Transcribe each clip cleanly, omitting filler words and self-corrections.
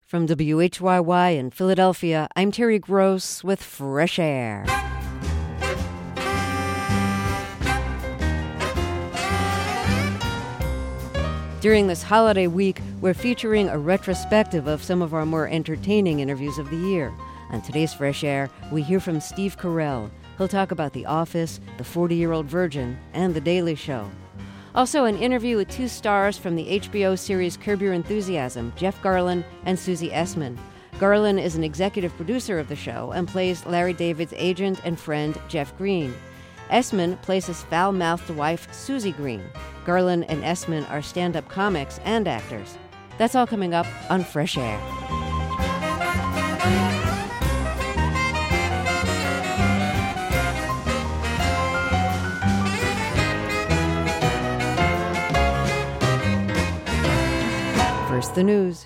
From WHYY in Philadelphia, I'm Terry Gross with Fresh Air. During this holiday week, we're featuring a retrospective of some of our more entertaining interviews of the year. On today's Fresh Air, we hear from Steve Carell. He'll talk about The Office, The 40-Year-Old Virgin, and The Daily Show. Also, an interview with two stars from the HBO series Curb Your Enthusiasm, Jeff Garlin and Susie Essman. Garlin is an executive producer of the show and plays Larry David's agent and friend, Jeff Green. Essman plays his foul-mouthed wife, Susie Green. Garlin and Essman are stand-up comics and actors. That's all coming up on Fresh Air. First, the news.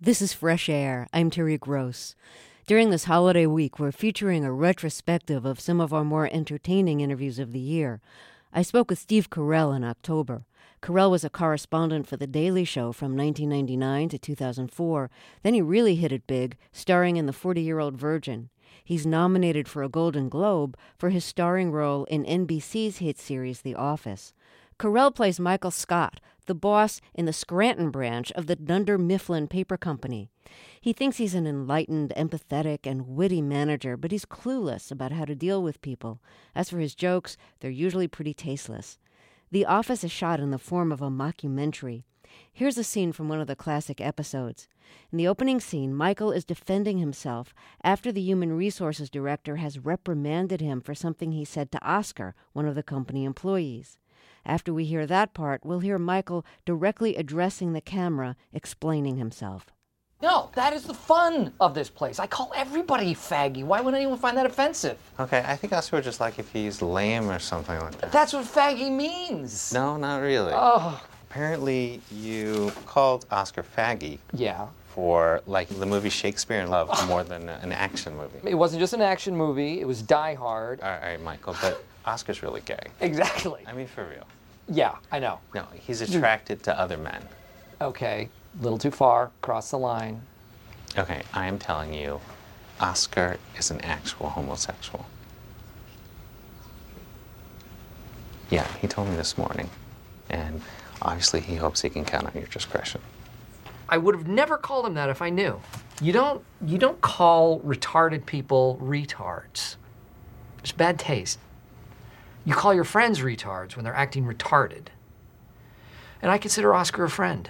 This is Fresh Air. I'm Terry Gross. During this holiday week, we're featuring a retrospective of some of our more entertaining interviews of the year. I spoke with Steve Carell in October. Carell was a correspondent for The Daily Show from 1999 to 2004. Then he really hit it big, starring in The 40-Year-Old Virgin. He's nominated for a Golden Globe for his starring role in NBC's hit series The Office. Carell plays Michael Scott, the boss in the Scranton branch of the Dunder Mifflin Paper Company. He thinks he's an enlightened, empathetic, and witty manager, but he's clueless about how to deal with people. As for his jokes, they're usually pretty tasteless. The Office is shot in the form of a mockumentary. Here's a scene from one of the classic episodes. In the opening scene, Michael is defending himself after the human resources director has reprimanded him for something he said to Oscar, one of the company employees. After we hear that part, we'll hear Michael directly addressing the camera, explaining himself. No, that is the fun of this place. I call everybody faggy. Why would anyone find that offensive? Okay, I think Oscar would just like if he's lame or something like that. That's what faggy means. No, not really. Oh. Apparently you called Oscar faggy. Yeah. For, like, the movie Shakespeare in Love more than an action movie. It wasn't just an action movie. It was Die Hard. All right, Michael, but Oscar's really gay. Exactly. I mean, for real. Yeah, I know. No, he's attracted to other men. Okay, a little too far. Cross the line. Okay, I am telling you, Oscar is an actual homosexual. Yeah, he told me this morning. And obviously he hopes he can count on your discretion. I would have never called him that if I knew. You don't call retarded people retards. It's bad taste. You call your friends retards when they're acting retarded. And I consider Oscar a friend.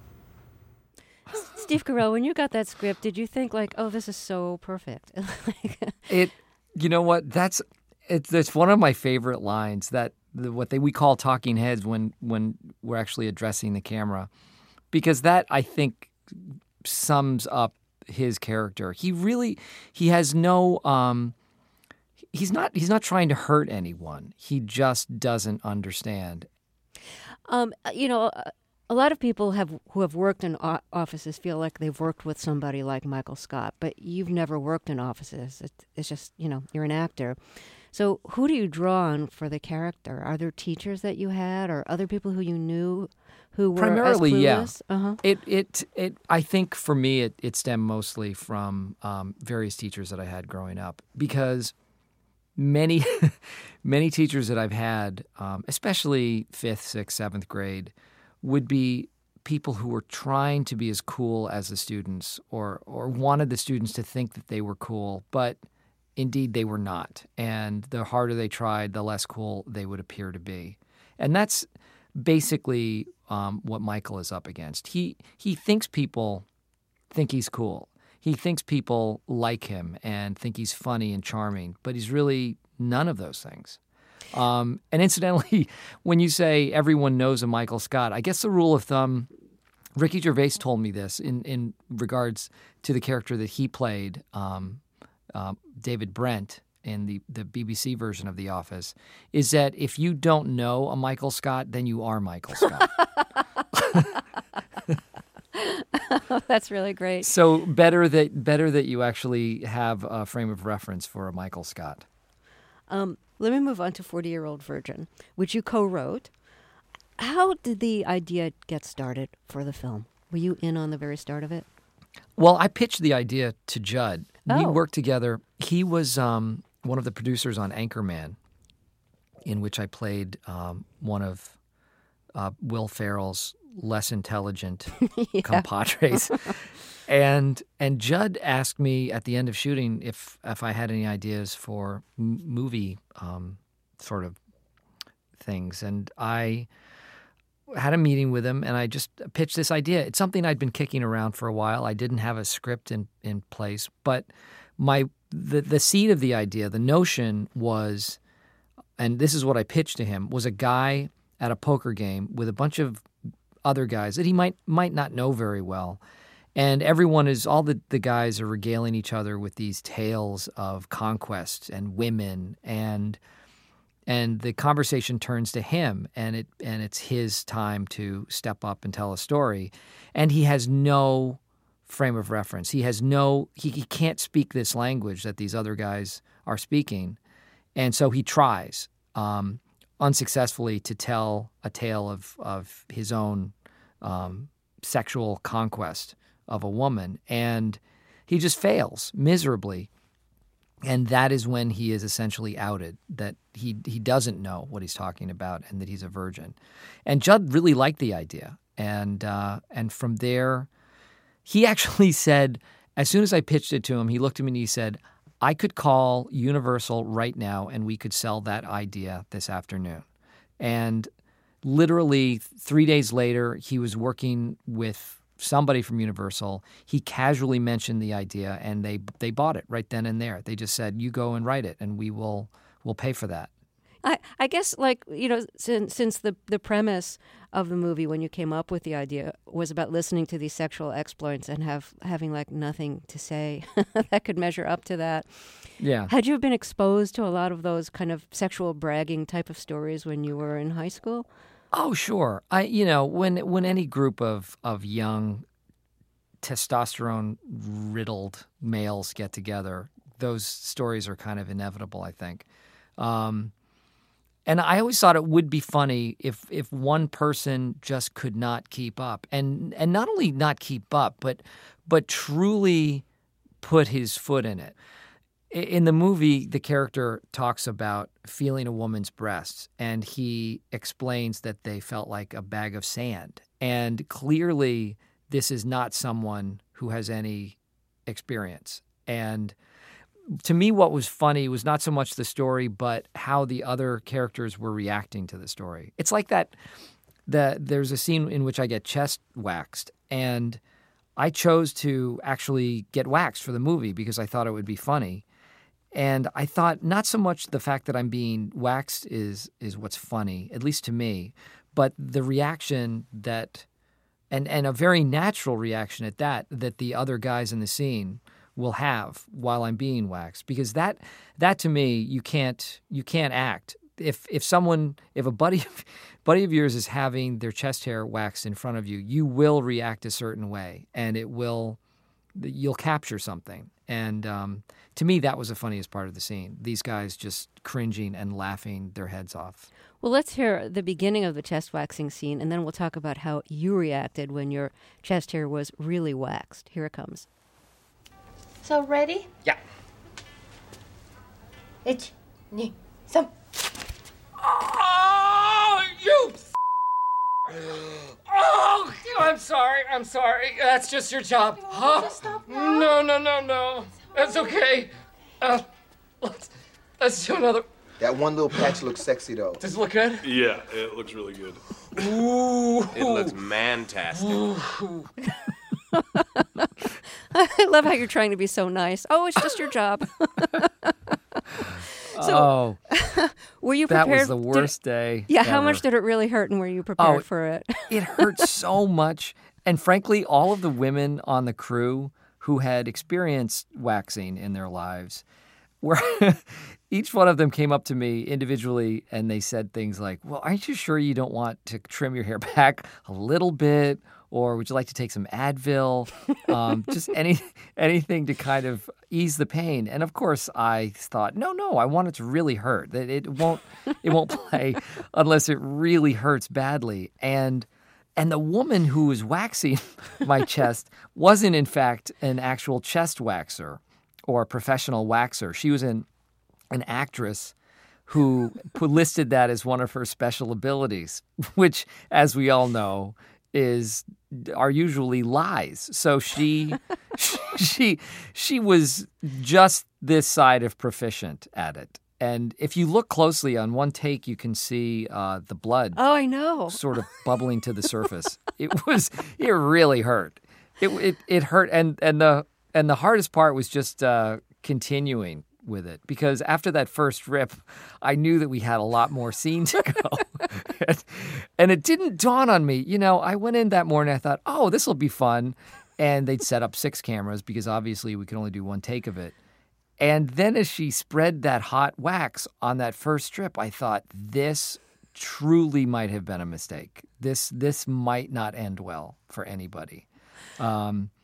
Steve Carell, when you got that script, did you think like, oh, this is so perfect? You know what? It's one of my favorite lines that we call talking heads when we're actually addressing the camera, because that I think sums up his character. He has no. He's not trying to hurt anyone. He just doesn't understand. A lot of people who have worked in offices feel like they've worked with somebody like Michael Scott, but you've never worked in offices. It's just, you're an actor. So who do you draw on for the character? Are there teachers that you had or other people who you knew who were primarily, as clueless? Yeah. Uh-huh. I think for me it stemmed mostly from various teachers that I had growing up, because many teachers that I've had, especially 5th, 6th, 7th grade, would be people who were trying to be as cool as the students or wanted the students to think that they were cool, but indeed they were not. And the harder they tried, the less cool they would appear to be. And that's basically what Michael is up against. He thinks people think he's cool. He thinks people like him and think he's funny and charming, but he's really none of those things. And incidentally, when you say everyone knows a Michael Scott, I guess the rule of thumb, Ricky Gervais told me this in regards to the character that he played, David Brent, in the BBC version of The Office, is that if you don't know a Michael Scott, then you are Michael Scott. That's really great. So better that you actually have a frame of reference for a Michael Scott. Let me move on to 40-Year-Old Virgin, which you co-wrote. How did the idea get started for the film? Were you in on the very start of it? Well, I pitched the idea to Judd. Oh. We worked together. He was one of the producers on Anchorman, in which I played one of Will Ferrell's less intelligent compadres. And Judd asked me at the end of shooting if I had any ideas for movie sort of things. And I had a meeting with him, and I just pitched this idea. It's something I'd been kicking around for a while. I didn't have a script in place, but the seed of the idea, the notion was, and this is what I pitched to him, was a guy at a poker game with a bunch of other guys that he might not know very well. And all the guys are regaling each other with these tales of conquest and women, and the conversation turns to him, and it's his time to step up and tell a story, and he has no frame of reference. He can't speak this language that these other guys are speaking. And so he tries unsuccessfully to tell a tale of his own sexual conquest of a woman. And he just fails miserably. And that is when he is essentially outed, that he doesn't know what he's talking about and that he's a virgin. And Judd really liked the idea. And from there, he actually said, as soon as I pitched it to him, he looked at me and he said, I could call Universal right now and we could sell that idea this afternoon. And literally 3 days later, he was working with somebody from Universal. He casually mentioned the idea and they bought it right then and there. They just said, you go and write it and we'll pay for that. I guess, like, you know, since the premise of the movie when you came up with the idea was about listening to these sexual exploits and having like nothing to say that could measure up to that. Yeah. Had you been exposed to a lot of those kind of sexual bragging type of stories when you were in high school? Oh, sure. When any group of young testosterone-riddled males get together, those stories are kind of inevitable, I think. And I always thought it would be funny if one person just could not keep up, and not only not keep up, but truly put his foot in it. In the movie, the character talks about feeling a woman's breasts, and he explains that they felt like a bag of sand. And clearly, this is not someone who has any experience. And to me, what was funny was not so much the story, but how the other characters were reacting to the story. It's like there's a scene in which I get chest waxed, and I chose to actually get waxed for the movie because I thought it would be funny. And I thought not so much the fact that I'm being waxed is what's funny, at least to me, but the reaction that, and a very natural reaction at that the other guys in the scene will have while I'm being waxed, because that to me, you can't act. If a buddy of yours is having their chest hair waxed in front of you, you will react a certain way, and you'll capture something. And to me, that was the funniest part of the scene. These guys just cringing and laughing their heads off. Well, let's hear the beginning of the chest waxing scene, and then we'll talk about how you reacted when your chest hair was really waxed. Here it comes. So ready? Yeah. 1, 2, 3. Oh, you! Oh, I'm sorry. That's just your job. Huh? to stop now? No. That's okay. Let's do another. That one little patch looks sexy, though. Does it look good? Yeah, it looks really good. Ooh. It looks man-tastic. I love how you're trying to be so nice. Oh, it's just your job. So, were you prepared? That was the worst day. Yeah, ever. how much did it really hurt, and were you prepared for it? It hurt so much. And frankly, all of the women on the crew who had experienced waxing in their lives were each one of them came up to me individually and they said things like, well, aren't you sure you don't want to trim your hair back a little bit? Or would you like to take some Advil? Just anything to kind of ease the pain. And of course, I thought, no, I want it to really hurt. That it won't play unless it really hurts badly. And the woman who was waxing my chest wasn't, in fact, an actual chest waxer or a professional waxer. She was an actress who listed that as one of her special abilities, which, as we all know, are usually lies. So she was just this side of proficient at it. And if you look closely on one take, you can see the blood. Oh, I know. Sort of bubbling to the surface. It really hurt. It hurt, and the hardest part was just continuing with it, because after that first rip, I knew that we had a lot more scene to go. And it didn't dawn on me. You know, I went in that morning, I thought, oh, this will be fun. And they'd set up 6 cameras because obviously we could only do one take of it. And then as she spread that hot wax on that first strip, I thought, this truly might have been a mistake. This might not end well for anybody.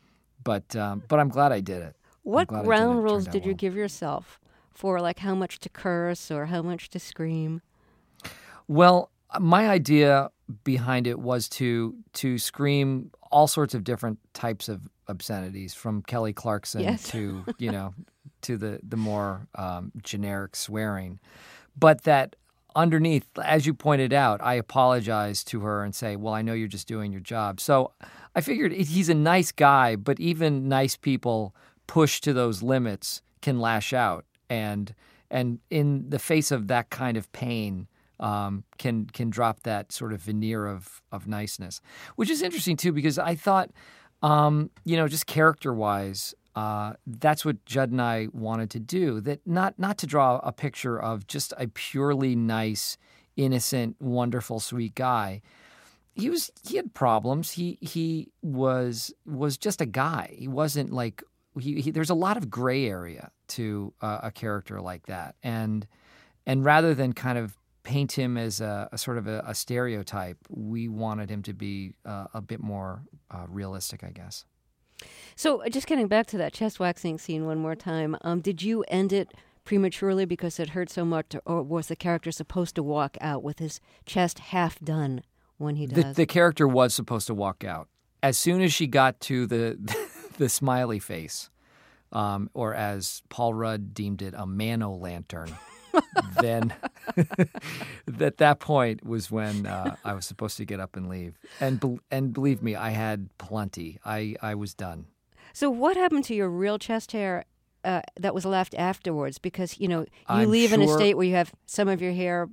But I'm glad I did it. What glad I did it. ground It rules turned out did you well. give yourself for like how much to curse or how much to scream? Well, my idea behind it was to scream all sorts of different types of obscenities, from Kelly Clarkson Yes. to to the more generic swearing, but that underneath, as you pointed out, I apologize to her and say, well, I know you're just doing your job. So I figured he's a nice guy, but even nice people pushed to those limits can lash out, and in the face of that kind of pain, can drop that sort of veneer of niceness, which is interesting too, because I thought, just character-wise, that's what Judd and I wanted to do. That not to draw a picture of just a purely nice, innocent, wonderful, sweet guy. He had problems. He was just a guy. He wasn't like there's a lot of gray area to a character like that, and rather than kind of paint him as a sort of a stereotype, we wanted him to be a bit more realistic, I guess. So just getting back to that chest waxing scene one more time, did you end it prematurely because it hurt so much, or was the character supposed to walk out with his chest half done when he does? The character was supposed to walk out. As soon as she got to the smiley face, or as Paul Rudd deemed it, a mano-lantern, then at that point was when I was supposed to get up and leave. And believe me, I had plenty. I was done. So what happened to your real chest hair that was left afterwards? Because, you I'm leave in a sure- state where you have some of your hair,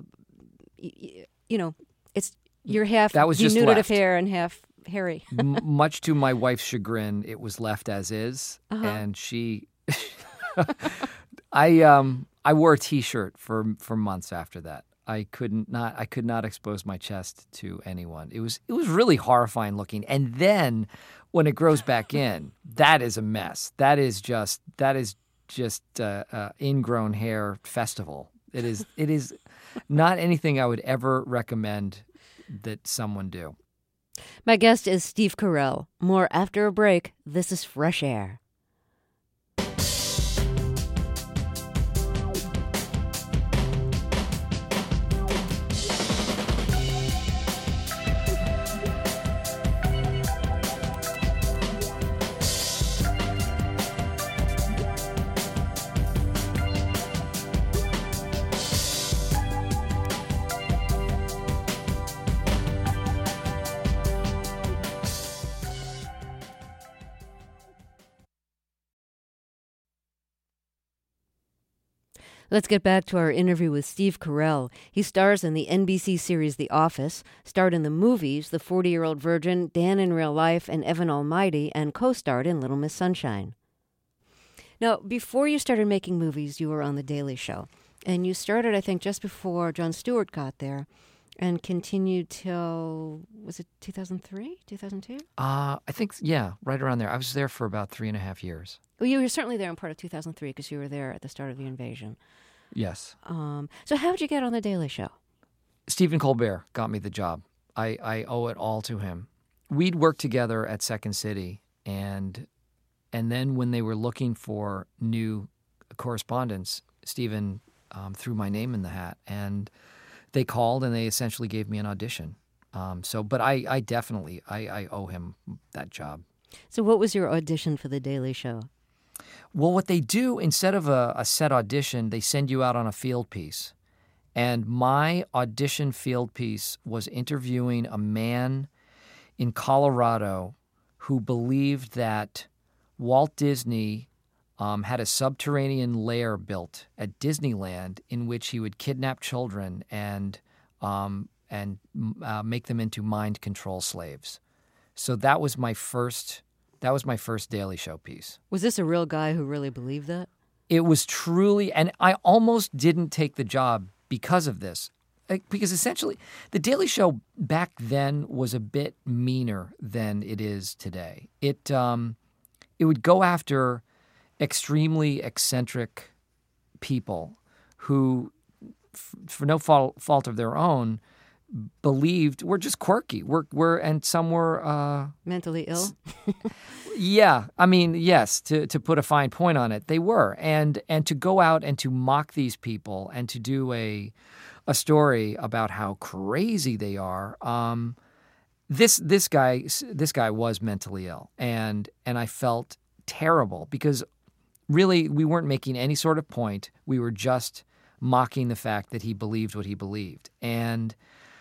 it's you're half That was just denuded left. of hair and half hairy. Much to my wife's chagrin, it was left as is, and she. I wore a T-shirt for months after that. I could not expose my chest to anyone. It was really horrifying looking. And then when it grows back in, that is a mess. That is just ingrown hair festival. It is not anything I would ever recommend that someone do. My guest is Steve Carell. More after a break. This is Fresh Air. Let's get back to our interview with Steve Carell. He stars in the NBC series The Office, starred in the movies The 40-Year-Old Virgin, Dan in Real Life, and Evan Almighty, and co-starred in Little Miss Sunshine. Now, before you started making movies, you were on The Daily Show. And you started, I think, just before Jon Stewart got there and continued till, was it 2003, 2002? I think, yeah, right around there. I was there for about 3.5 years. Well, you were certainly there in part of 2003 because you were there at the start of the invasion. Yes. So how did you get on The Daily Show? Stephen Colbert got me the job. I owe it all to him. We'd worked together at Second City, and then when they were looking for new correspondents, Stephen threw my name in the hat, and they called and they essentially gave me an audition. But I definitely owe him that job. So what was your audition for The Daily Show? Well, what they do, instead of a set audition, they send you out on a field piece. And my audition field piece was interviewing a man in Colorado who believed that Walt Disney had a subterranean lair built at Disneyland in which he would kidnap children and make them into mind control slaves. So that was my first Daily Show piece. Was this a real guy who really believed that? It was truly, and I almost didn't take the job because of this. Because essentially, The Daily Show back then was a bit meaner than it is today. It would go after extremely eccentric people who, for no fault of their own, believed were just quirky. And some were mentally ill. Yeah, I mean, yes. To put a fine point on it, they were, and to go out and to mock these people and to do a story about how crazy they are. This guy was mentally ill, and I felt terrible because really we weren't making any sort of point. We were just mocking the fact that he believed what he believed, and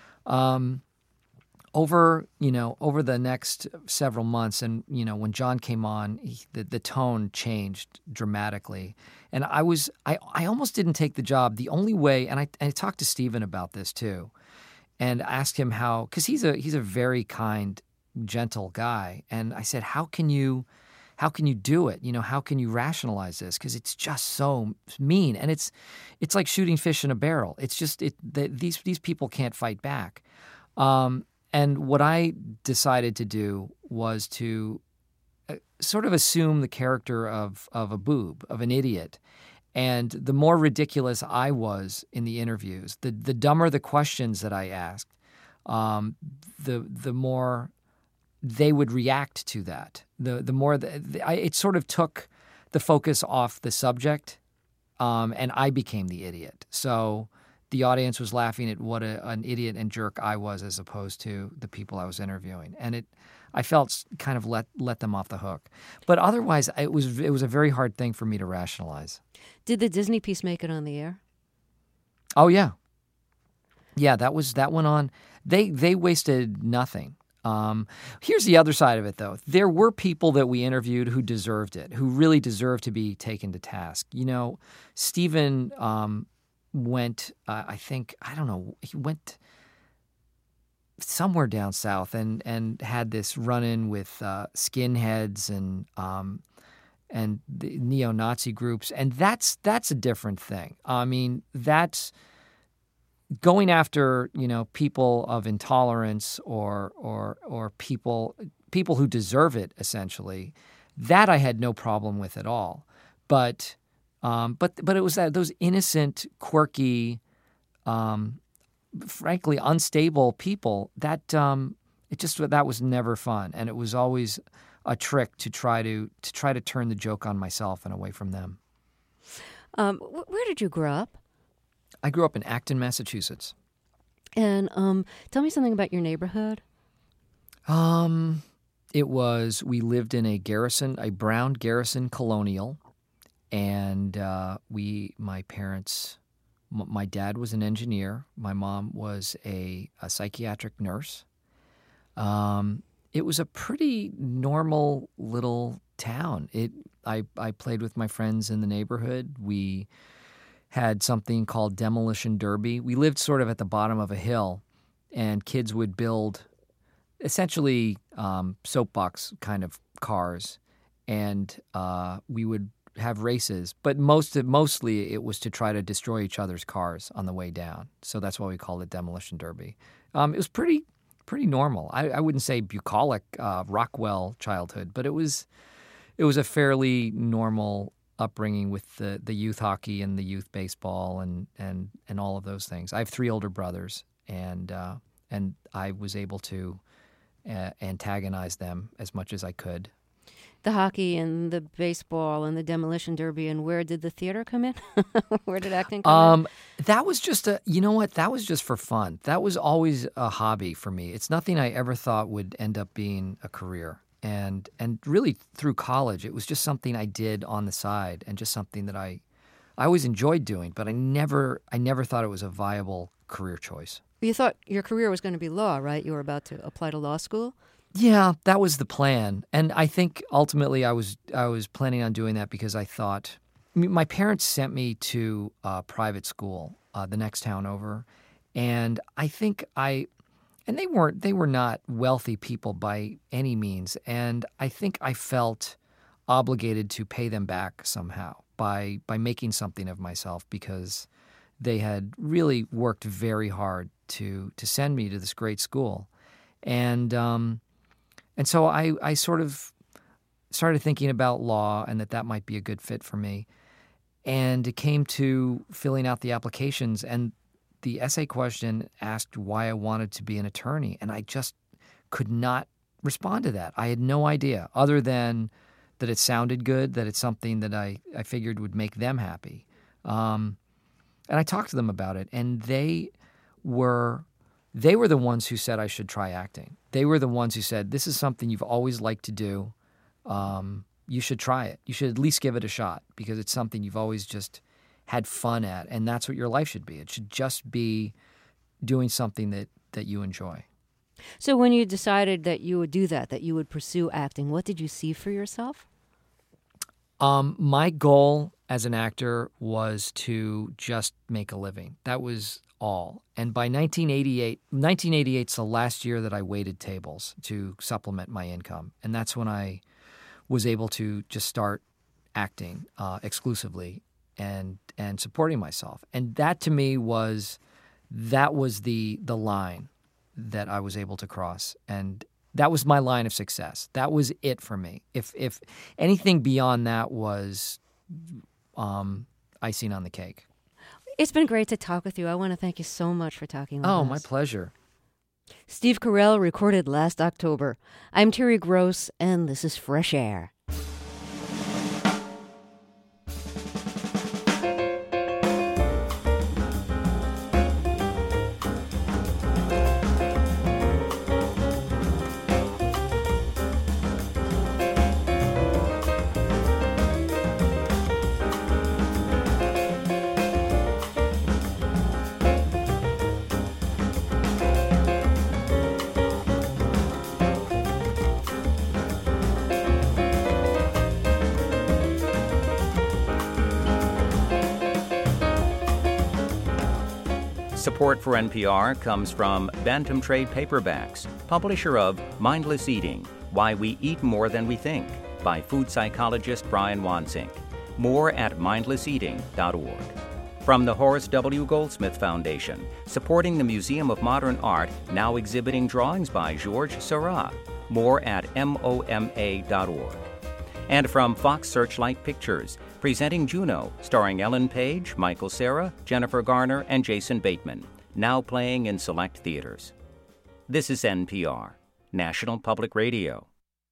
over the next several months, and when John came on, the tone changed dramatically, and I almost didn't take the job. The only way, and I talked to Stephen about this too, and asked him how, because he's a very kind, gentle guy, and I said, how can you do it? How can you rationalize this? Because it's just so mean, and it's like shooting fish in a barrel. It's just these people can't fight back. And what I decided to do was to sort of assume the character of a boob, of an idiot. And the more ridiculous I was in the interviews, the dumber the questions that I asked, the more they would react to that. The more it sort of took the focus off the subject, and I became the idiot. So the audience was laughing at what an idiot and jerk I was, as opposed to the people I was interviewing, and I felt kind of let them off the hook. But otherwise, it was a very hard thing for me to rationalize. Did the Disney piece make it on the air? Oh yeah, that went on. They wasted nothing. Here's the other side of it, though. There were people that we interviewed who deserved it, who really deserved to be taken to task. Stephen went, he went somewhere down south and had this run-in with skinheads and the neo-Nazi groups, and that's a different thing. I mean, that's going after people of intolerance or people who deserve it, essentially. That I had no problem with at all, but it was those innocent, quirky, frankly unstable people that that was never fun, and it was always a trick to try to turn the joke on myself and away from them. Where did you grow up? I grew up in Acton, Massachusetts. And tell me something about your neighborhood. We lived in a brown Garrison colonial, and my parents, my dad was an engineer, my mom was a psychiatric nurse. It was a pretty normal little town. I played with my friends in the neighborhood. We had something called Demolition Derby. We lived sort of at the bottom of a hill, and kids would build essentially soapbox kind of cars, and we would have races. But mostly it was to try to destroy each other's cars on the way down. So that's why we called it Demolition Derby. It was pretty normal. I wouldn't say bucolic Rockwell childhood, but it was a fairly normal upbringing with the youth hockey and the youth baseball and all of those things. I have 3 older brothers, and I was able to antagonize them as much as I could. The hockey and the baseball and the Demolition Derby, and where did the theater come in? Where did acting come in? That was just that was just for fun. That was always a hobby for me. It's nothing I ever thought would end up being a career. And really through college, it was just something I did on the side, and just something that I always enjoyed doing, but I never thought it was a viable career choice. You thought your career was going to be law, right? You were about to apply to law school? Yeah, that was the plan. And I think ultimately I was planning on doing that because I thought, my parents sent me to private school the next town over, and I think and they were not wealthy people by any means, and I think I felt obligated to pay them back somehow by making something of myself, because they had really worked very hard to send me to this great school. And so I sort of started thinking about law, and that might be a good fit for me. And it came to filling out the applications, and the essay question asked why I wanted to be an attorney, and I just could not respond to that. I had no idea, other than that it sounded good, that it's something that I figured would make them happy. And I talked to them about it, and they were the ones who said I should try acting. They were the ones who said, this is something you've always liked to do. You should try it. You should at least give it a shot, because it's something you've always just had fun at, and that's what your life should be. It should just be doing something that you enjoy. So when you decided that you would do that you would pursue acting, what did you see for yourself? My goal as an actor was to just make a living. That was all. And by 1988's the last year that I waited tables to supplement my income. And that's when I was able to just start acting exclusively and supporting myself. And that to me was the line that I was able to cross. And that was my line of success. That was it for me. If anything beyond that was icing on the cake. It's been great to talk with you. I want to thank you so much for talking with us. Oh, my pleasure. Steve Carell recorded last October. I'm Terry Gross, and this is Fresh Air. Support for NPR comes from Bantam Trade Paperbacks, publisher of Mindless Eating, Why We Eat More Than We Think, by food psychologist Brian Wansink. More at mindlesseating.org. From the Horace W. Goldsmith Foundation, supporting the Museum of Modern Art, now exhibiting drawings by Georges Seurat. More at MOMA.org. And from Fox Searchlight Pictures, presenting Juno, starring Ellen Page, Michael Cera, Jennifer Garner, and Jason Bateman, now playing in select theaters. This is NPR, National Public Radio.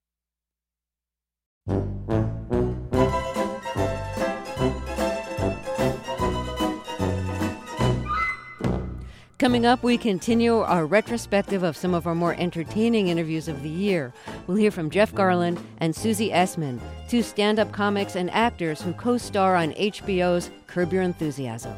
Coming up, we continue our retrospective of some of our more entertaining interviews of the year. We'll hear from Jeff Garlin and Susie Essman, two stand-up comics and actors who co-star on HBO's Curb Your Enthusiasm.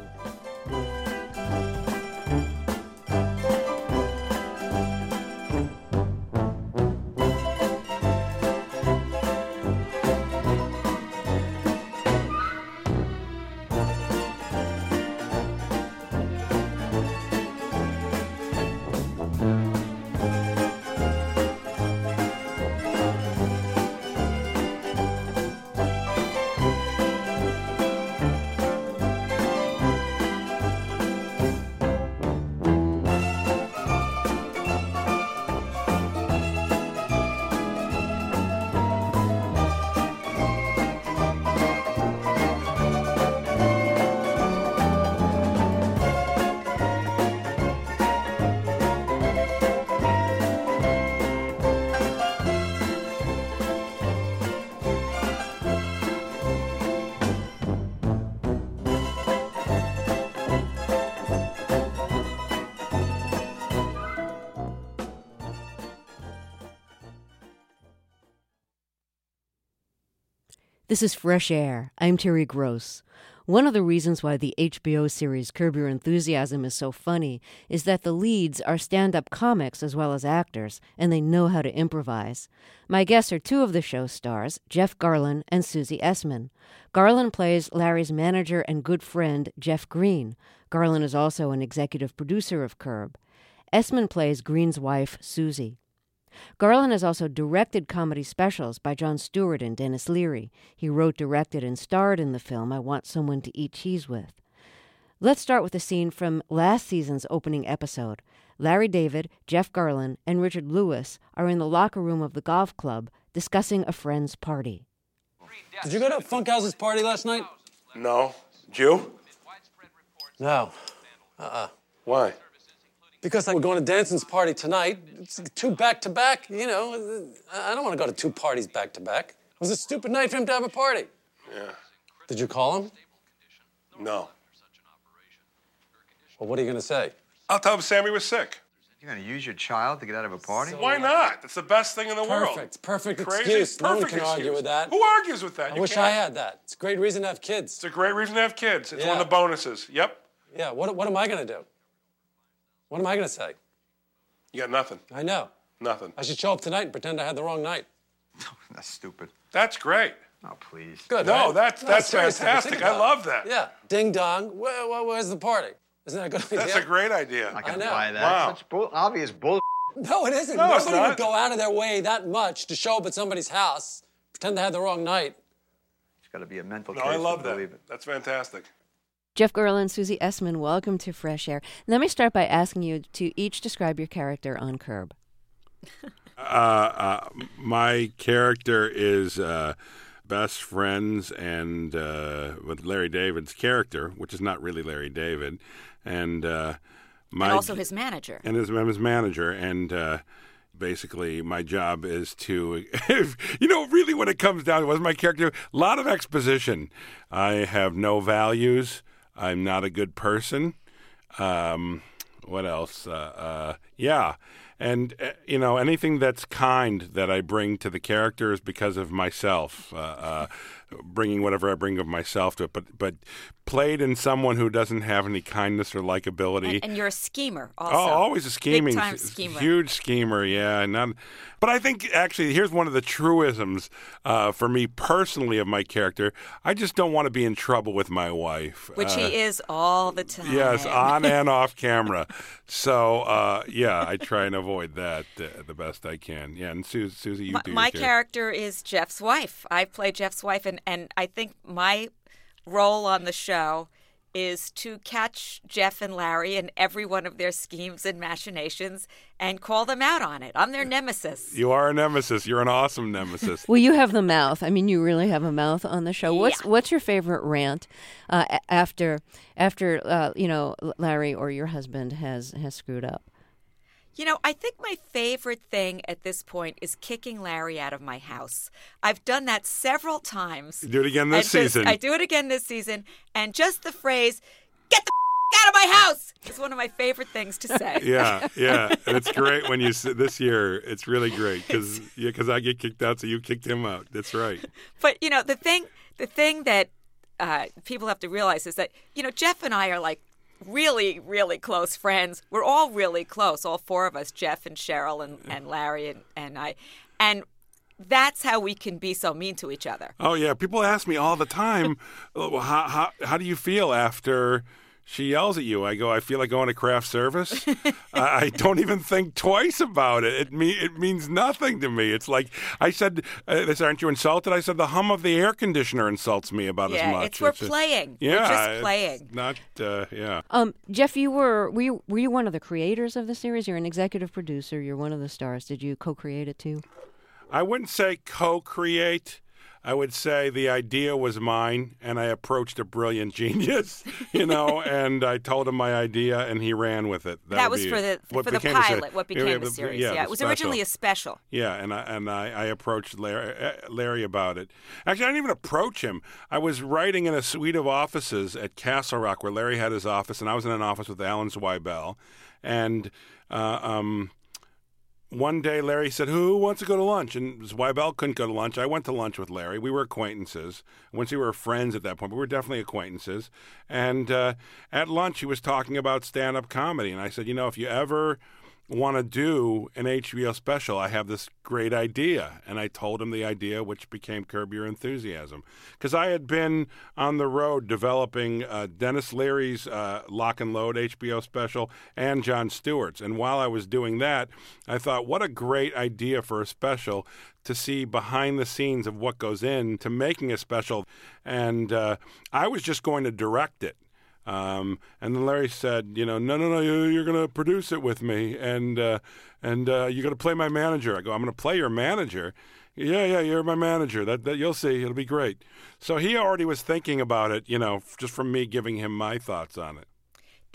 This is Fresh Air. I'm Terry Gross. One of the reasons why the HBO series Curb Your Enthusiasm is so funny is that the leads are stand-up comics as well as actors, and they know how to improvise. My guests are two of the show stars, Jeff Garlin and Susie Essman. Garlin plays Larry's manager and good friend, Jeff Green. Garlin is also an executive producer of Curb. Essman plays Green's wife, Susie. Garlin has also directed comedy specials by Jon Stewart and Dennis Leary. He wrote, directed, and starred in the film I Want Someone to Eat Cheese With. Let's start with a scene from last season's opening episode. Larry David, Jeff Garlin, and Richard Lewis are in the locker room of the golf club discussing a friend's party. Did you go to Funkhouse's party last night? No. Did you? No. Why? Because we're going to Danson's party tonight. It's 2 back-to-back, you know. I don't want to go to 2 parties back-to-back. It was a stupid night for him to have a party. Yeah. Did you call him? No. Well, what are you going to say? I'll tell him Sammy was sick. You're going to use your child to get out of a party? Why not? It's the best thing in the world. Perfect Crazy? excuse. No one Perfect can argue excuse. with that. Who argues with that? I wish I had that. It's a great reason to have kids. It's a great reason to have kids. It's Yeah. one of the bonuses. Yep. Yeah, what am I going to do? What am I going to say? You got nothing. I know. Nothing. I should show up tonight and pretend I had the wrong night. That's stupid. That's great. Oh, please. Good, No, right? that's seriously, fantastic. think I about love it. that. Yeah. Ding dong. Where's the party? Isn't that a good idea? That's a great idea. I can know. buy that. Wow. Such obvious bull. No, it isn't. No, it's Nobody not. would go out of their way that much to show up at somebody's house, pretend they had the wrong night. It's got to be a mental No, case I love to believe that. it. That's fantastic. Jeff Garlin, Susie Essman, welcome to Fresh Air. Let me start by asking you to each describe your character on Curb. My character is best friends and with Larry David's character, which is not really Larry David, and also his manager. And his manager, and basically my job is to, really what it comes down to was my character, a lot of exposition. I have no values. I'm not a good person. What else? Yeah. And, anything that's kind that I bring to the character is because of myself, bringing whatever I bring of myself to it. But played in someone who doesn't have any kindness or likability. And you're a schemer also. Oh, always a scheming. Big-time schemer. Huge schemer, yeah. But I think, actually, here's one of the truisms for me personally of my character. I just don't want to be in trouble with my wife. Which he is all the time. Yes, on and off camera. So, I try and avoid that the best I can. Yeah, and Susie, you do My your character is Jeff's wife. I play Jeff's wife, and I think my role on the show is to catch Jeff and Larry in every one of their schemes and machinations and call them out on it. I'm their nemesis. You are a nemesis. You're an awesome nemesis. Well, you have the mouth. I mean, you really have a mouth on the show. What's your favorite rant after Larry or your husband has screwed up? I think my favorite thing at this point is kicking Larry out of my house. I've done that several times. Do it again this season. I do it again this season. And just the phrase, "Get the out of my house," is one of my favorite things to say. Yeah. And it's great when you this year. It's really great because I get kicked out, so you kicked him out. That's right. But, the thing that people have to realize is that, Jeff and I are like really, really close friends. We're all really close, all 4 of us, Jeff and Cheryl and Larry and I. And that's how we can be so mean to each other. Oh, yeah. People ask me all the time, how do you feel after she yells at you? I go, I feel like going to craft service. I don't even think twice about it. It means nothing to me. It's like I said, they said, aren't you insulted? I said, the hum of the air conditioner insults me about as much. We're playing. Yeah, we're just playing. Not, yeah. Jeff, were you one of the creators of the series? You're an executive producer. You're one of the stars. Did you co-create it too? I wouldn't say co-create. I would say the idea was mine, and I approached a brilliant genius, and I told him my idea, and he ran with it. That was for the pilot, what became the series. Yeah, it was originally a special. Yeah, and I approached Larry about it. Actually, I didn't even approach him. I was writing in a suite of offices at Castle Rock, where Larry had his office, and I was in an office with Alan Zweibel, and one day, Larry said, who wants to go to lunch? And Zweibel couldn't go to lunch. I went to lunch with Larry. We were acquaintances. Once we were friends at that point, but we were definitely acquaintances. And at lunch, he was talking about stand-up comedy. And I said, if you ever want to do an HBO special, I have this great idea. And I told him the idea, which became Curb Your Enthusiasm. Because I had been on the road developing Dennis Leary's Lock and Load HBO special and Jon Stewart's. And while I was doing that, I thought, what a great idea for a special to see behind the scenes of what goes into making a special. And I was just going to direct it. And then Larry said, no, you're going to produce it with me, and you're going to play my manager. I go, I'm going to play your manager? Yeah, you're my manager. That you'll see, it'll be great. So he already was thinking about it, just from me giving him my thoughts on it.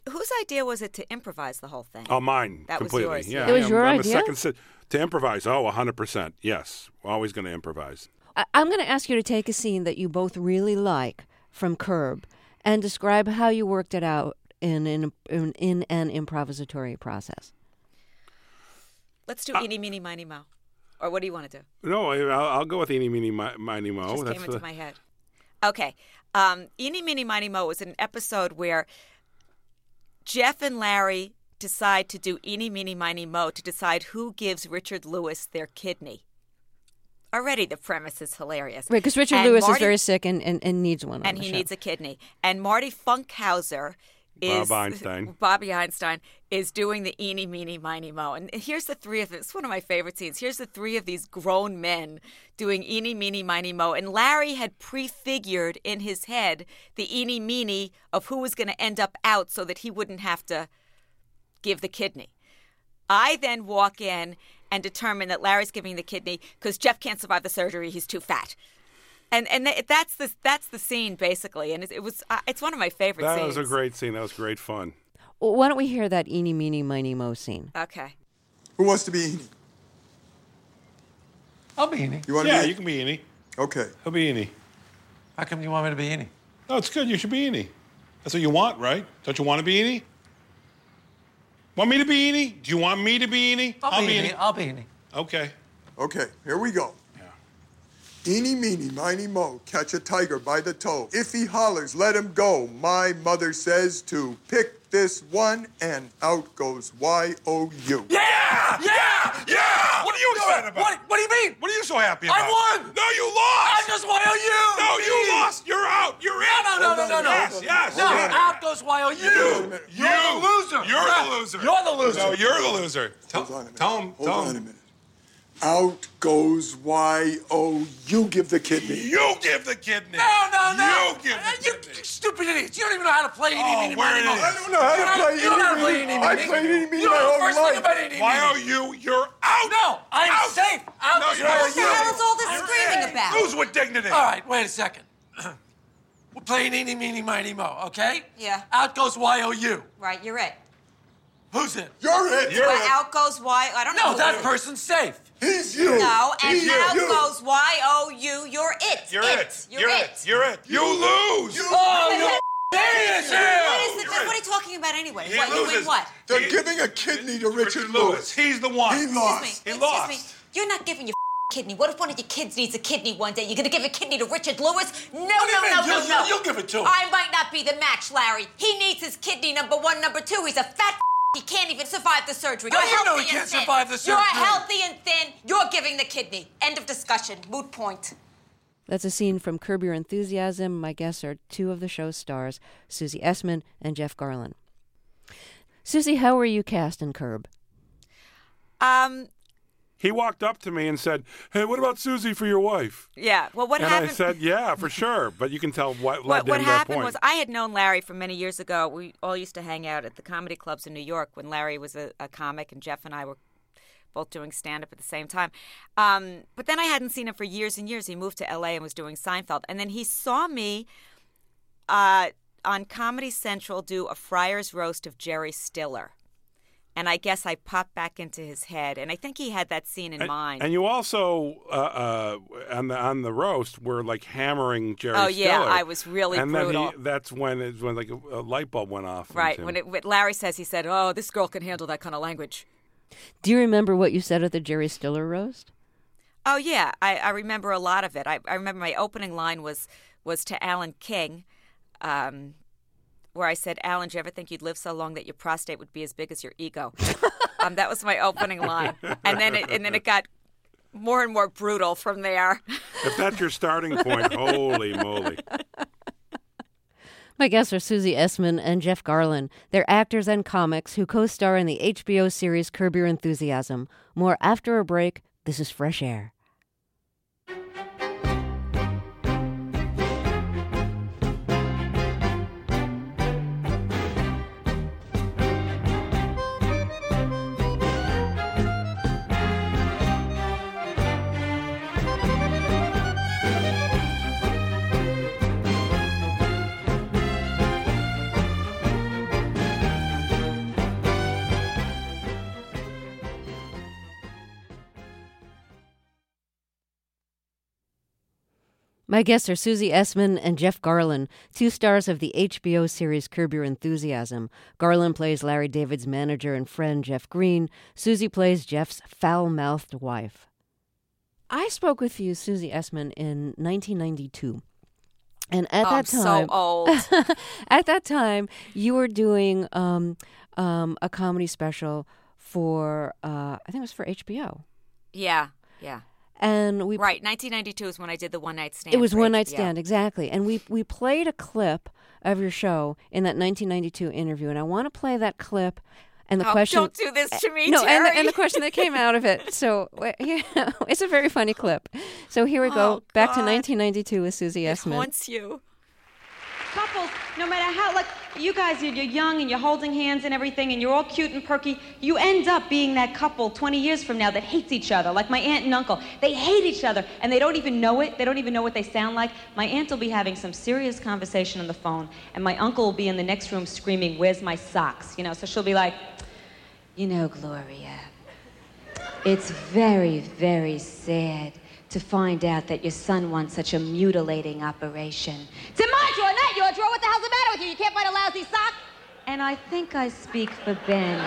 whose idea was it to improvise the whole thing? Oh, mine. That was completely. yours, Yeah, It was your I'm idea? To improvise. Oh, 100%. Yes. We're always going to improvise. I'm going to ask you to take a scene that you both really like from Curb and describe how you worked it out in an improvisatory process. Let's do Eeny, Meeny, Miny, Moe. Or what do you want to do? No, I'll go with Eeny, Meeny, Miny, Moe. Just came into my head. Okay. Eeny, Meeny, Miny, Moe was an episode where Jeff and Larry decide to do Eeny, Meeny, Miny, Moe to decide who gives Richard Lewis their kidney. Already the premise is hilarious. Right, because Richard Lewis is very sick and needs one. And he needs a kidney. And Marty Funkhauser is... Bobby Einstein is doing the Eeny, Meeny, Miny, Moe. And here's the three of them. It's one of my favorite scenes. Here's the three of these grown men doing Eeny, Meeny, Miny, Moe. And Larry had prefigured in his head the Eeny, Meeny of who was going to end up out so that he wouldn't have to give the kidney. I then walk in and determine that Larry's giving the kidney because Jeff can't survive the surgery. He's too fat. And that's the scene, basically. And it's one of my favorite scenes. That was a great scene. That was great fun. Well, why don't we hear that Eeny, Meeny, Miny, Moe scene? Okay. Who wants to be Eeny? I'll be Eeny. You want to be? Yeah, you can be Eeny. Okay. I'll be Eeny. How come you want me to be Eeny? No, it's good. You should be Eeny. That's what you want, right? Don't you want to be Eeny? Want me to be Eeny? Do you want me to be Eeny? I'll be Eeny. I'll be Eeny. Okay. Okay, here we go. Eeny, meeny, miny, moe, catch a tiger by the toe. If he hollers, let him go. My mother says to pick this one, and out goes Y-O-U. Yeah! Yeah! Yeah! What are you excited about? What do you mean? What are you so happy about? I won! No, you lost! I just Y-O-U! No, you lost! You're out! You're in! No. Yes. No, out goes Y-O-U! You're the loser! You're the loser! You're the loser! No, you're the loser. Hold on a minute. Tell him. Hold on a minute. Out goes Y-O-U. Give the kidney. You give the kidney. No. You give the You kidney. stupid idiots. You don't even know how to play Eeny, Meeny, we're Miny, Moe. idiots. I don't know how to play You don't know how to play Eeny, Eeny, Meeny. I Meeny. played Eeny, Meeny You my know the whole first thing life. about Eeny, Meeny. Y-O-U, you're out. No, I'm Out. safe. Out No, goes you're Y-O-U. not. What the hell is all this screaming about? Lose with dignity. All right, wait a second. We're playing Eeny, Meeny, Miny, Moe, okay? Yeah. Out goes Y-O-U. Right, you're it. Who's it? You're it. Well, out goes Y. I don't know. No, who that it is. person's safe. He's you. No, and He's out you. goes Y-O-U. You're it. You're it. You're it. You're it. You lose. Oh, you're idiots! What are you talking about anyway? He What, you loses. win what? They're giving a kidney to Richard Lewis. He's the one. He lost. He Excuse lost. me. You're not giving your kidney. What if one of your kids needs a kidney one day? You're going to give a kidney to Richard Lewis? No. You'll give it to him. I might not be the match, Larry. He needs his kidney, number one. Number two, he's a fat he can't even survive the surgery. How You're do you know healthy he can't and thin. survive the surgery? You're healthy and thin. You're giving the kidney. End of discussion. Moot point. That's a scene from Curb Your Enthusiasm. My guests are two of the show's stars, Susie Essman and Jeff Garlin. Susie, how were you cast in Curb? He walked up to me and said, "Hey, what about Susie for your wife?" Yeah. Well, what and happened? I said, "Yeah, for sure." But you can tell what led What him to that happened point. was I had known Larry from many years ago. We all used to hang out at the comedy clubs in New York when Larry was a comic, and Jeff and I were both doing stand-up at the same time. But then I hadn't seen him for years and years. He moved to L.A. and was doing Seinfeld. And then he saw me on Comedy Central do a Friar's Roast of Jerry Stiller. And I guess I popped back into his head, and I think he had that scene in mind. And you also, on the roast, were like hammering Jerry Oh, Stiller. yeah, I was really and brutal. Then that's when like a light bulb went off. Right. into him. When Larry says, he said, "Oh, this girl can handle that kind of language." Do you remember what you said at the Jerry Stiller roast? Oh, yeah. I remember a lot of it. I remember my opening line was to Alan King, where I said, "Alan, do you ever think you'd live so long that your prostate would be as big as your ego?" That was my opening line. And then it got more and more brutal from there. If that's your starting point, holy moly. My guests are Susie Essman and Jeff Garlin. They're actors and comics who co-star in the HBO series Curb Your Enthusiasm. More after a break. This is Fresh Air. My guests are Susie Essman and Jeff Garlin, two stars of the HBO series Curb Your Enthusiasm. Garlin plays Larry David's manager and friend, Jeff Green. Susie plays Jeff's foul-mouthed wife. I spoke with you, Susie Essman, in 1992. And at that time, so old. At that time, you were doing a comedy special for, I think it was for HBO. Yeah. And we Right, 1992 is when I did the One Night Stand. It was for One Night HBO. Stand, exactly. And we played a clip of your show in that 1992 interview, and I want to play that clip. And the question, don't do this to me, no, Terry. and the question that came out of it. So it's a very funny clip. So here we go, back to 1992 with Susie Essman. It haunts you. Couples, no matter how, like, you guys, you're young and you're holding hands and everything and you're all cute and perky, you end up being that couple 20 years from now that hates each other, like my aunt and uncle. They hate each other and they don't even know it. They don't even know what they sound like. My aunt will be having some serious conversation on the phone and my uncle will be in the next room screaming, "Where's my socks?" You know, so she'll be like, "You know, Gloria, it's very, very sad to find out that your son wants such a mutilating operation." It's in my drawer, not your drawer. What the hell's the matter with you? You can't find a lousy sock? And I think I speak for Ben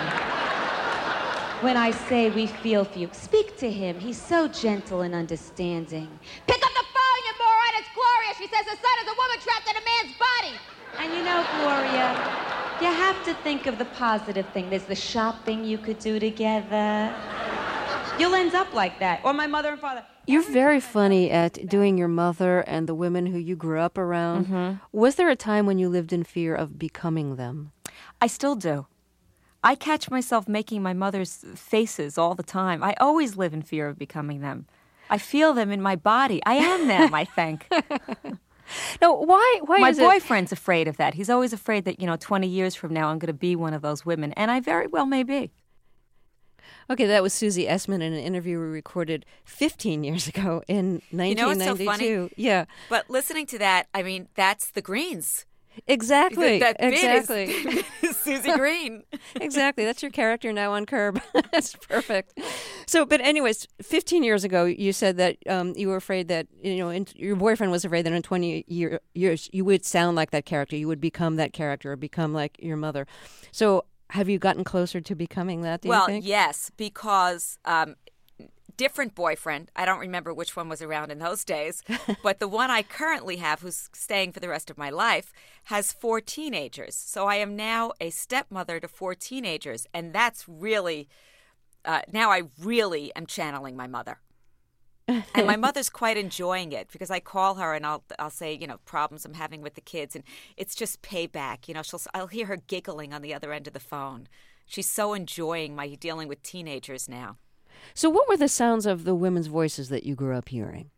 when I say we feel for you. Speak to him. He's so gentle and understanding. Pick up the phone, you moron. It's Gloria. She says her son is a woman trapped in a man's body. And you know, Gloria, you have to think of the positive thing. There's the shopping you could do together. You'll end up like that. Or my mother and father. You're very funny at doing your mother and the women who you grew up around. Mm-hmm. Was there a time when you lived in fear of becoming them? I still do. I catch myself making my mother's faces all the time. I always live in fear of becoming them. I feel them in my body. I am them, I think. No, why my is boyfriend's afraid of that. He's always afraid that, 20 years from now I'm going to be one of those women, and I very well may be. Okay, that was Susie Essman in an interview we recorded 15 years ago in 1992. You know what's so funny? Yeah. But listening to that, I mean, that's the Greens. Exactly. That bit exactly. is Susie Green. Exactly. That's your character now on Curb. That's perfect. So, but anyways, 15 years ago, you said that you were afraid that, your boyfriend was afraid that in 20 years you would sound like that character. You would become that character or become like your mother. So have you gotten closer to becoming that, do you think? Well, yes, because different boyfriend. I don't remember which one was around in those days, but the one I currently have, who's staying for the rest of my life, has 4 teenagers. So I am now a stepmother to 4 teenagers, and that's really, now I really am channeling my mother. And my mother's quite enjoying it because I call her and I'll say, problems I'm having with the kids, and it's just payback. I'll hear her giggling on the other end of the phone. She's so enjoying my dealing with teenagers now. So what were the sounds of the women's voices that you grew up hearing?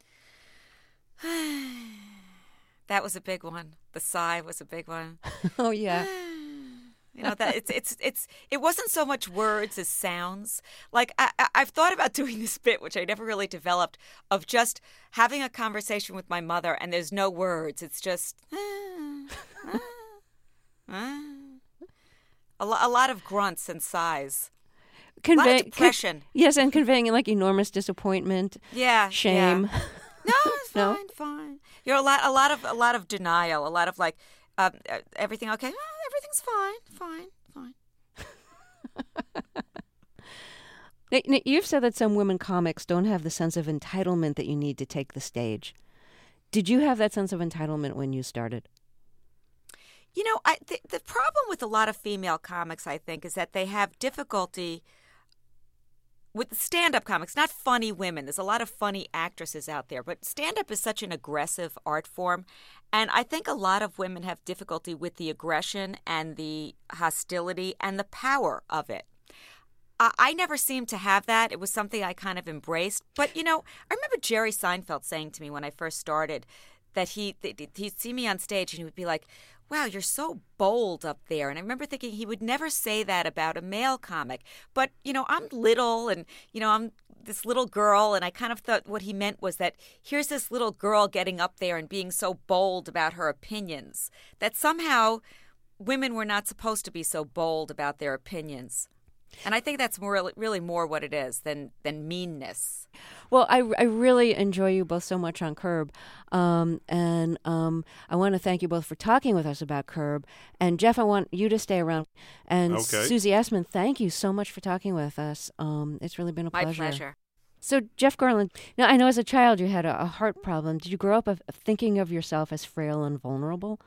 That was a big one. The sigh was a big one. Oh, yeah. That it wasn't so much words as sounds. Like I've thought about doing this bit, which I never really developed, of just having a conversation with my mother and there's no words. It's just a lot of grunts and sighs. A lot of depression. Yes, and conveying like enormous disappointment. Yeah, shame. Yeah. No, it's fine, fine. A lot of denial. A lot of like, everything okay? Oh, everything's fine. You've said that some women comics don't have the sense of entitlement that you need to take the stage. Did you have that sense of entitlement when you started? The problem with a lot of female comics, I think, is that they have difficulty with stand-up comics, not funny women. There's a lot of funny actresses out there, but stand-up is such an aggressive art form, and I think a lot of women have difficulty with the aggression and the hostility and the power of it. I never seemed to have that. It was something I kind of embraced. But, I remember Jerry Seinfeld saying to me when I first started that he'd see me on stage and he would be like, "Wow, you're so bold up there." And I remember thinking he would never say that about a male comic. But, I'm little and, I'm this little girl. And I kind of thought what he meant was that here's this little girl getting up there and being so bold about her opinions that somehow women were not supposed to be so bold about their opinions. And I think that's really more what it is than meanness. Well, I really enjoy you both so much on Curb. And I want to thank you both for talking with us about Curb. And Jeff, I want you to stay around. And Okay. Susie Essman, thank you so much for talking with us. It's really been a pleasure. My pleasure. So, Jeff Garlin, now I know as a child you had a heart problem. Did you grow up thinking of yourself as frail and vulnerable?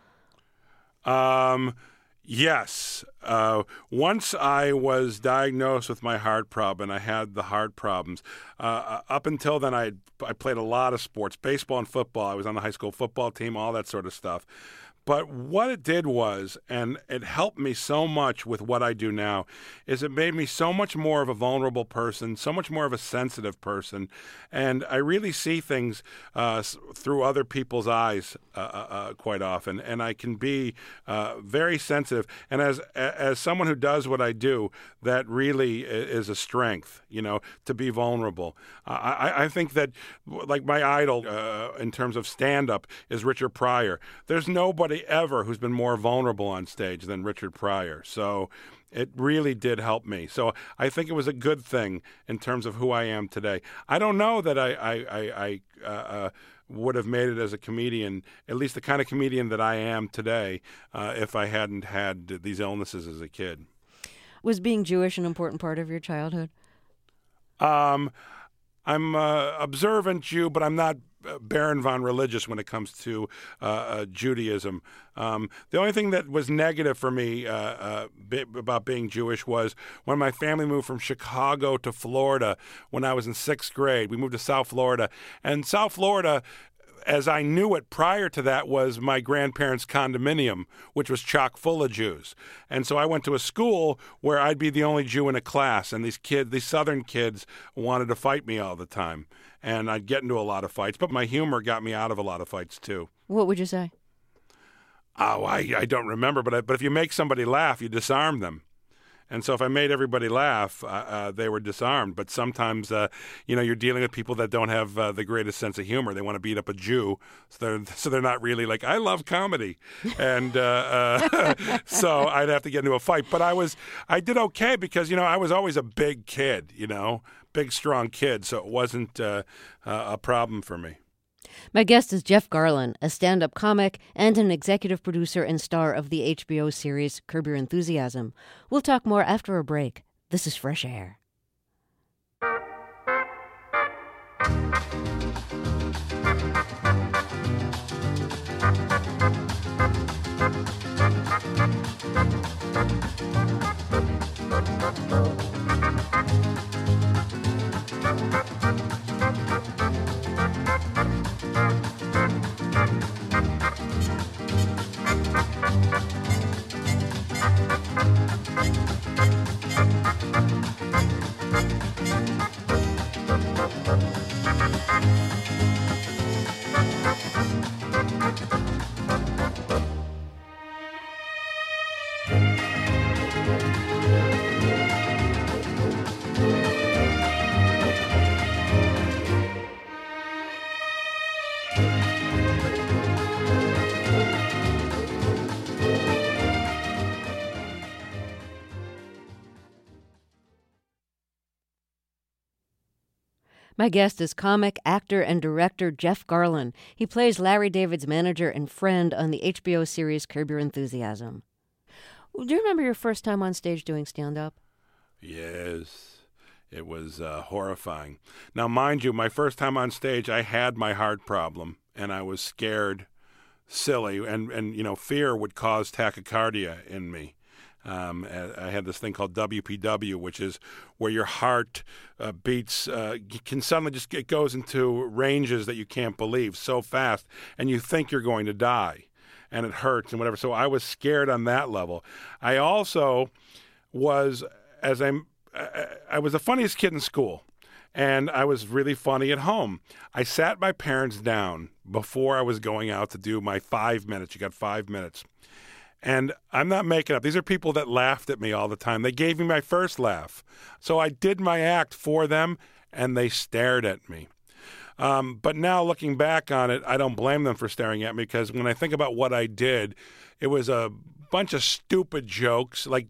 Yes. Once I was diagnosed with my heart problem, I had the heart problems. Up until then, I played a lot of sports, baseball and football. I was on the high school football team, all that sort of stuff. But what it did was, and it helped me so much with what I do now, is it made me so much more of a vulnerable person, so much more of a sensitive person, and I really see things through other people's eyes quite often, and I can be very sensitive. And as someone who does what I do, that really is a strength, to be vulnerable. I think that, like, my idol in terms of stand-up is Richard Pryor. There's nobody ever who's been more vulnerable on stage than Richard Pryor. So it really did help me. So I think it was a good thing in terms of who I am today. I don't know that I would have made it as a comedian, at least the kind of comedian that I am today, if I hadn't had these illnesses as a kid. Was being Jewish an important part of your childhood? I'm observant Jew, but I'm not Baron von religious when it comes to Judaism. The only thing that was negative for me about being Jewish was when my family moved from Chicago to Florida when I was in 6th grade. We moved to South Florida. And South Florida, as I knew it prior to that, was my grandparents' condominium, which was chock full of Jews. And so I went to a school where I'd be the only Jew in a class, and these Southern kids wanted to fight me all the time. And I'd get into a lot of fights, but my humor got me out of a lot of fights, too. What would you say? Oh, I don't remember, but if you make somebody laugh, you disarm them. And so if I made everybody laugh, they were disarmed. But sometimes, you're dealing with people that don't have the greatest sense of humor. They want to beat up a Jew, so they're not really like, I love comedy. And so I'd have to get into a fight. But I did okay because, I was always a big kid, big, strong kid. So it wasn't a problem for me. My guest is Jeff Garlin, a stand-up comic and an executive producer and star of the HBO series Curb Your Enthusiasm. We'll talk more after a break. This is Fresh Air. My guest is comic, actor, and director Jeff Garlin. He plays Larry David's manager and friend on the HBO series Curb Your Enthusiasm. Do you remember your first time on stage doing stand-up? Yes. It was horrifying. Now, mind you, my first time on stage, I had my heart problem, and I was scared, silly, and fear would cause tachycardia in me. I had this thing called WPW, which is where your heart beats, can suddenly just, it goes into ranges that you can't believe so fast, and you think you're going to die, and it hurts and whatever. So I was scared on that level. I also was, I was the funniest kid in school, and I was really funny at home. I sat my parents down before I was going out to do my 5 minutes. You got 5 minutes. And I'm not making up. These are people that laughed at me all the time. They gave me my first laugh. So I did my act for them, and they stared at me. But now looking back on it, I don't blame them for staring at me because when I think about what I did, it was a bunch of stupid jokes like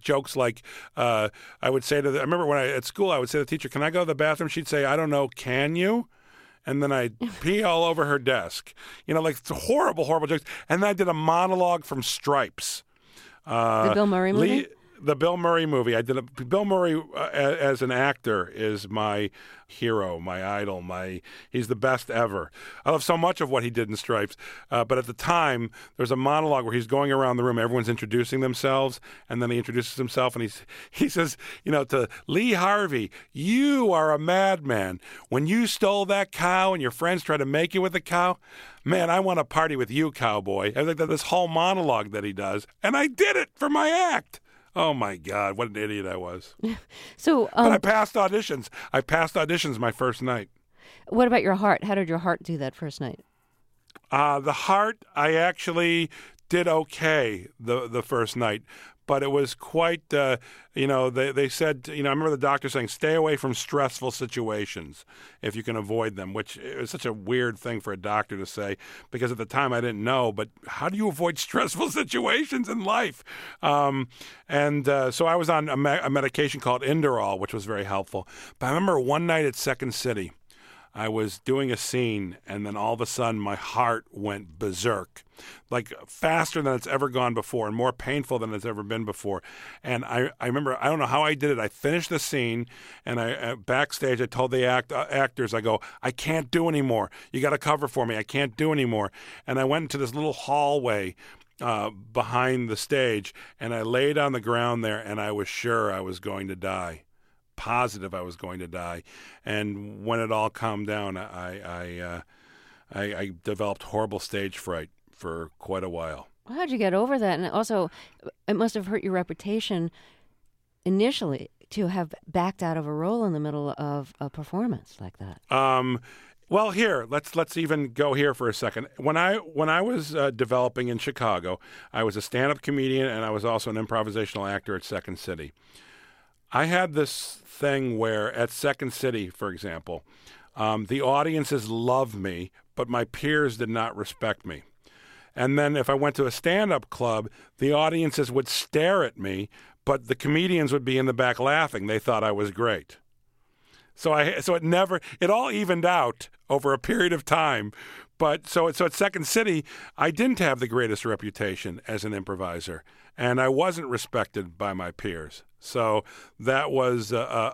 I would say I remember when at school I would say to the teacher, "Can I go to the bathroom?" She'd say, "I don't know, can you?" And then I'd pee all over her desk. Like horrible, horrible jokes. And then I did a monologue from Stripes. The Bill Murray movie? The Bill Murray movie. Bill Murray as an actor is my hero, my idol. He's the best ever. I love so much of what he did in Stripes. But at the time, there's a monologue where he's going around the room. Everyone's introducing themselves, and then he introduces himself, and he says, to Lee Harvey, "You are a madman. When you stole that cow and your friends tried to make you with the cow, man, I want to party with you, cowboy." I think that this whole monologue that he does, and I did it for my act. Oh, my God, what an idiot I was. So, but I passed auditions. I passed auditions my first night. What about your heart? How did your heart do that first night? The heart, I actually did okay the first night. But it was quite, they said, I remember the doctor saying, stay away from stressful situations if you can avoid them, which is such a weird thing for a doctor to say, because at the time I didn't know, but how do you avoid stressful situations in life? So I was on a medication called Inderall, which was very helpful. But I remember one night at Second City, I was doing a scene, and then all of a sudden my heart went berserk, like faster than it's ever gone before and more painful than it's ever been before. And I remember, I don't know how I did it. I finished the scene, and I backstage I told the actors, I go, "I can't do anymore. You got to cover for me. I can't do anymore." And I went into this little hallway behind the stage, and I laid on the ground there, and I was sure I was going to die. Positive I was going to die. And when it all calmed down, I developed horrible stage fright for quite a while. How'd you get over that? And also, it must have hurt your reputation initially to have backed out of a role in the middle of a performance like that. Well, here, let's even go here for a second. When I was developing in Chicago, I was a stand-up comedian, and I was also an improvisational actor at Second City. I had this thing where at Second City, for example, the audiences loved me, but my peers did not respect me. And then if I went to a stand-up club, the audiences would stare at me, but the comedians would be in the back laughing. They thought I was great. So it all evened out over a period of time. But so at Second City, I didn't have the greatest reputation as an improviser, and I wasn't respected by my peers. So that was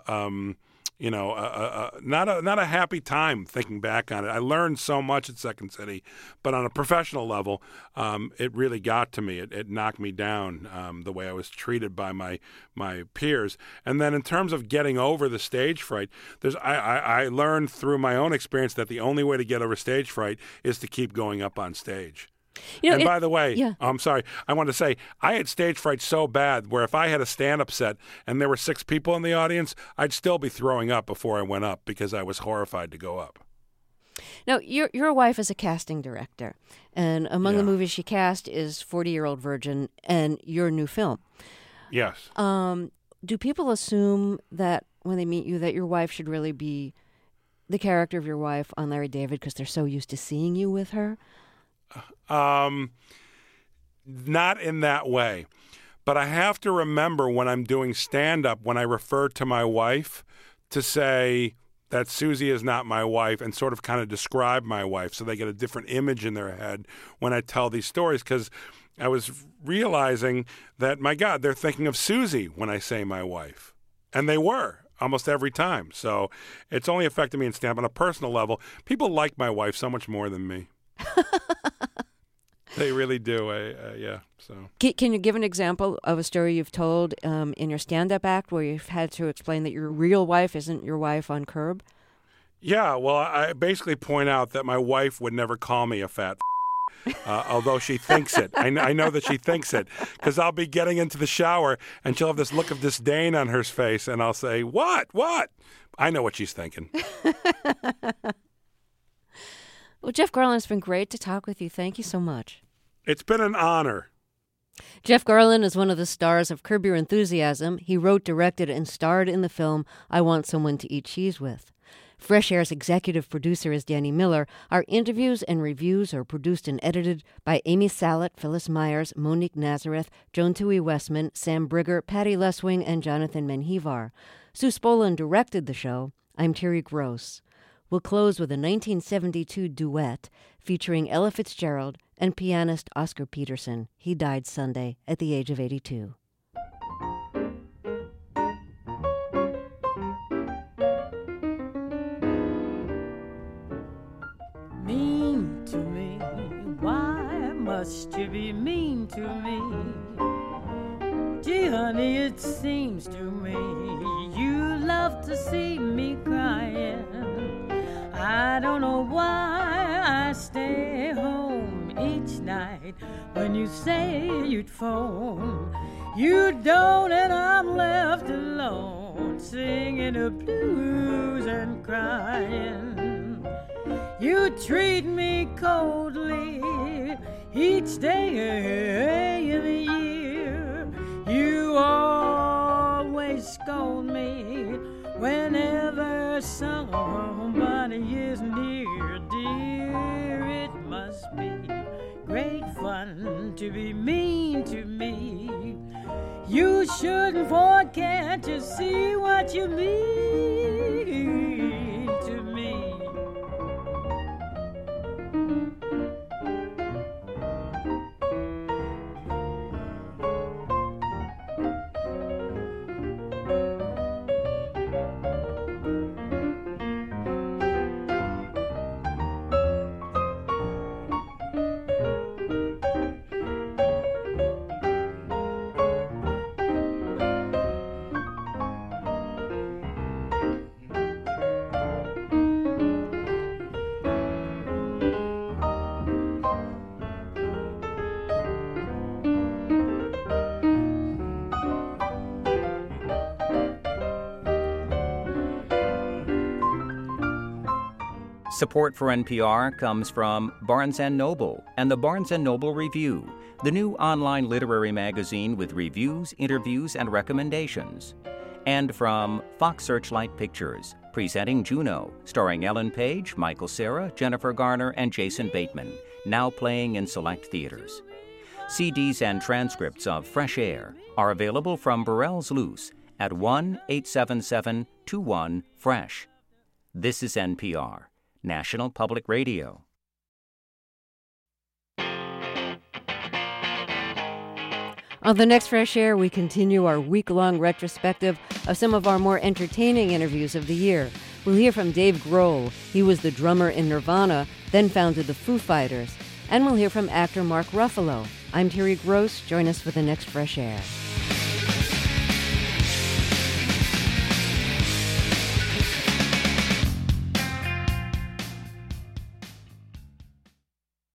not a happy time thinking back on it. I learned so much at Second City, but on a professional level, it really got to me. It knocked me down the way I was treated by my peers. And then in terms of getting over the stage fright, I learned through my own experience that the only way to get over stage fright is to keep going up on stage. By the way, yeah. I'm sorry, I want to say I had stage fright so bad where if I had a stand-up set and there were 6 people in the audience, I'd still be throwing up before I went up because I was horrified to go up. Now, your wife is a casting director, and among the movies she cast is 40-Year-Old Virgin and your new film. Yes. Do people assume that when they meet you that your wife should really be the character of your wife on Larry David because they're so used to seeing you with her? Not in that way. But I have to remember when I'm doing stand-up, when I refer to my wife, to say that Susie is not my wife and sort of kind of describe my wife so they get a different image in their head when I tell these stories, because I was realizing that, my God, they're thinking of Susie when I say my wife. And they were almost every time. So it's only affected me in stand-up on a personal level. People like my wife so much more than me. They really do. So can you give an example of a story you've told in your stand-up act where you've had to explain that your real wife isn't your wife on Curb? Yeah, well, I basically point out that my wife would never call me a fat although she thinks it. I know that she thinks it, because I'll be getting into the shower and she'll have this look of disdain on her face, and I'll say, What? I know what she's thinking. Well, Jeff Garlin, it's been great to talk with you. Thank you so much. It's been an honor. Jeff Garlin is one of the stars of Curb Your Enthusiasm. He wrote, directed, and starred in the film I Want Someone to Eat Cheese With. Fresh Air's executive producer is Danny Miller. Our interviews and reviews are produced and edited by Amy Salet, Phyllis Myers, Monique Nazareth, Joan Tui Westman, Sam Brigger, Patty Leswing, and Jonathan Menjivar. Sue Spolin directed the show. I'm Terry Gross. We'll close with a 1972 duet featuring Ella Fitzgerald and pianist Oscar Peterson. He died Sunday at the age of 82. Mean to me, why must you be mean to me? Gee, honey, it seems to me you love to see me crying. I don't know why I stay home each night when you say you'd phone. You don't, and I'm left alone singing the blues and crying. You treat me coldly each day of the year. You always scold me whenever somebody is near. Dear, it must be great fun to be mean to me. You shouldn't forget to see what you mean to me. Support for NPR comes from Barnes & Noble and the Barnes & Noble Review, the new online literary magazine with reviews, interviews, and recommendations. And from Fox Searchlight Pictures, presenting Juno, starring Ellen Page, Michael Cera, Jennifer Garner, and Jason Bateman, now playing in select theaters. CDs and transcripts of Fresh Air are available from Burrell's Loose at 1-877-21-FRESH. This is NPR, National Public Radio. On the next Fresh Air, we continue our week-long retrospective of some of our more entertaining interviews of the year. We'll hear from Dave Grohl. He was the drummer in Nirvana, then founded the Foo Fighters. And we'll hear from actor Mark Ruffalo. I'm Terry Gross. Join us for the next Fresh Air.